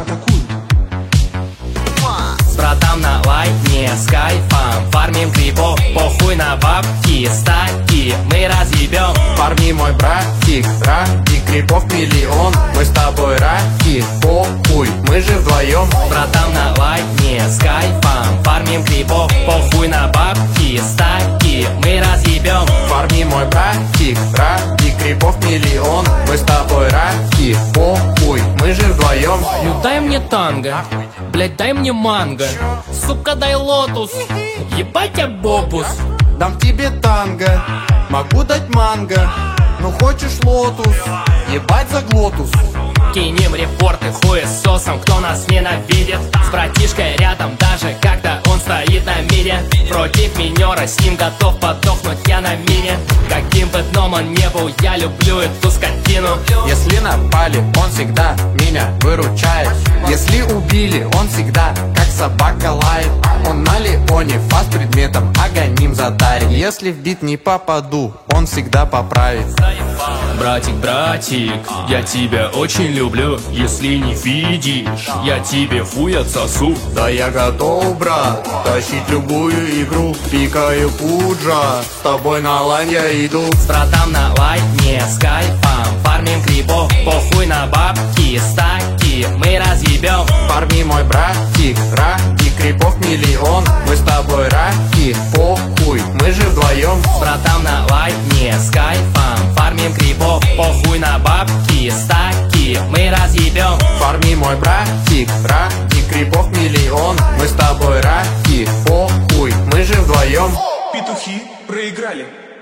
атакуй. С братом на лайне, с кайфом фармим крипов. Похуй на бабки, стаки, мы разъебем. Парни, мой братик, ради крипов миллион. Мы с тобой раки, похуй, мы же вдвоем. С братом на лайне, с кайфом фармим крипов. Похуй на бабки, стаки, мы разъебем. Парни, мой братик, ради крипов миллион. Мы с тобой раки, похуй, мы же вдвоем. Ну дай мне танго, блять, дай мне манго. Сука, дай лотус, ебать я бобус. Дам тебе танго, могу дать манго. Ну хочешь лотус, ебать за глотус. Кинем репорты хуесосом, кто нас ненавидит. С братишкой рядом, даже когда он стоит на мире. Против минера, с ним готов подохнуть я на мине. Каким бы дном он не был, я люблю эту скотину. Если напали, он всегда меня выручает. Если убили, он всегда как собака лает. Он на Леоне, фаст предметом агоним задарит. Если в бит не попаду, он всегда поправит. Братик, братик, я тебя очень люблю. Если не видишь, я тебе хуй отсосу. Да я готов, брат, тащить любую игру. Пикаю пуджа, с тобой на лайн я иду. С братом на лайне, с кайфом фармим крипов. Похуй на бабки, стаки, мы разъебем. Парни, мой братик, ради крипов миллион. Мы с тобой раки, похуй, мы же вдвоем. С братом на лайне, с кайфом фармим крипов. Похуй на бабки, стаки, мы разъебем. Парни, мой братик, ради крипов миллион. Мы с тобой раки, похуй, мы же вдвоем. Петухи проиграли.